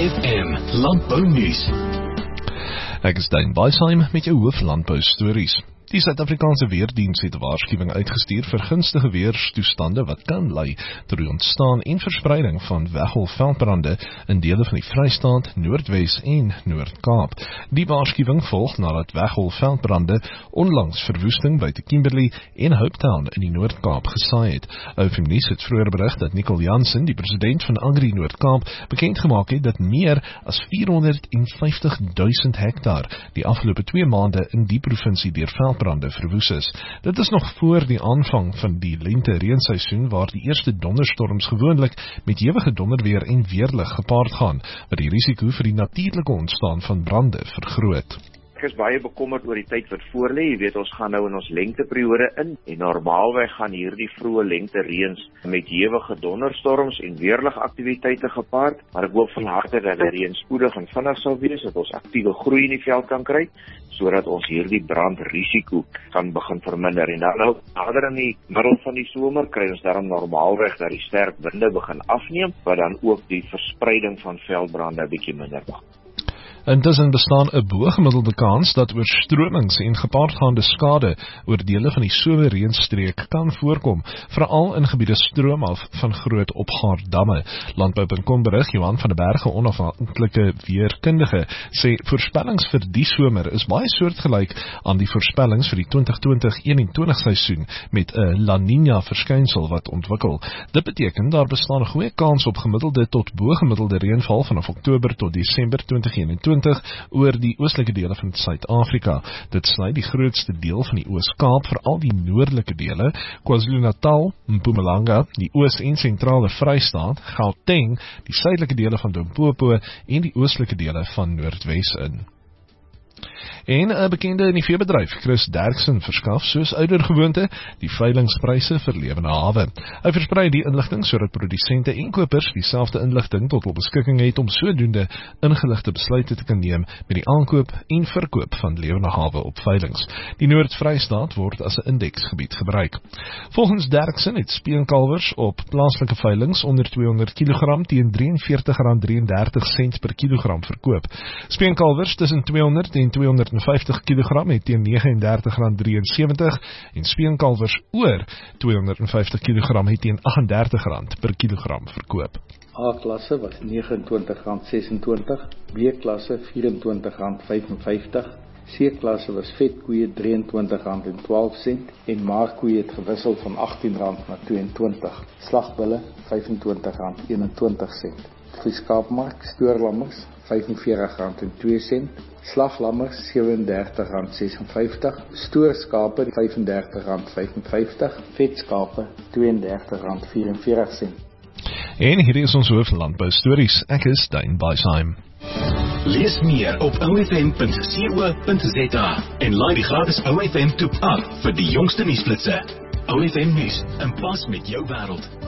OFM Landbounuus. Ek is Daan Baisheim met jou hooflandbou stories. Die Suid-Afrikaanse Weerdienst het 'n waarskuwing uitgestuur vir gunstige weerstoestande wat kan lei tot die ontstaan en verspreiding van weggolfveldbrande in dele van die Vrystaat, Noordwes en Noord-Kaap. Die waarskuwing volg nadat weggolfveldbrande onlangs verwoesting buite Kimberley en Hopetown in die Noord-Kaap gesaai het. OFM Nuus het vroeër berig dat Nicole Jansen, die president van Agri Noord-Kaap, bekend gemaak het dat meer as 450.000 hektaar die afgelope 2 maande in die provinsie deur veldbrande verwoes is. Dit is nog voor die aanvang van die lente-reenseisoen waar die eerste donderstorms gewoonlik met ewige donderweer en weerlig gepaard gaan, wat die risiko vir die natuurlike ontstaan van brande vergroot. Ek is baie bekommerd oor die tyd wat voorlê. Jy weet, ons gaan nou in ons lenteperiode in en normaalweg gaan hierdie vroeë lente-reëns met ewige donderstorms en weerlige aktiwiteite gepaard, maar ek hoop van harte dat die reën spoedig en vinnig sal wees, dat ons aktiewe groei in die veld kan kry, sodat ons hierdie brandrisiko kan begin verminder. En dan nou, nader in die middel van die somer, kry ons daarom normaalweg dat die sterk winde begin afneem, wat dan ook die verspreiding van veldbrande 'n bietjie minder maak. Intussen bestaan 'n bo-gemiddelde kans dat oorstromings en gepaardgaande skade oor dele van die somerreënstreek kan voorkom, veral in gebiede stroomaf van groot opgaardamme. Landbou.com berig Johan van der Berge, onafhanklike weerkundige, sê voorspellings vir die somer is baie soortgelyk aan die voorspellings vir die 2020-21 seisoen met 'n La Niña verskynsel wat ontwikkel. Dit beteken daar bestaan 'n goeie kans op gemiddelde tot bo-gemiddelde reënval vanaf Oktober tot Desember 2021 oor die oostelike dele van Suid-Afrika. Dit sluit die grootste deel van die Oos-Kaap, veral die noordelike dele, KwaZulu-Natal, Mpumalanga, die Oos- en sentrale Vrystaat, Gauteng, die suidelike dele van Limpopo en die oostelike dele van Noordwes in. En 'n bekende in die veebedryf, Chris Derksen, verskaf soos oudergewoonte die veilingspryse vir lewende hawe. Hy versprei die inligting sodat produsente en kopers dieselfde inligting tot hul beskikking het om sodoende ingeligte besluite te kan neem met die aankoop en verkoop van lewende hawe op veilings. Die Noord-Vrystaat word as 'n indeksgebied gebruik. Volgens Derksen het speenkalwers op plaaslike veilings onder 200 kg teen R43,33 per kilogram verkoop. Speenkalwers tussen 200 en 250 kg het teen R39,73 en speenkalwers oor 250 kg het teen R38 per kilogram verkoop. A-klasse was R29,26, B-klasse R24,55, C-klasse was vetkoeie R23,12 en maarkoeie het gewissel van R18 na R22, slagbulle R25,21. Vir skaapmark, stoorlammers R45,02, slaglammers R37,56, stoorskape R35,55, vetskape R32,44. En hierdie is ons hooflandbou stories. Ek is Daan Baisheim. Lees meer op OFM.co.za en laai die gratis OFM toep af vir die jongste nuusflitsse. OFM Nuus, in pas met jou wêreld.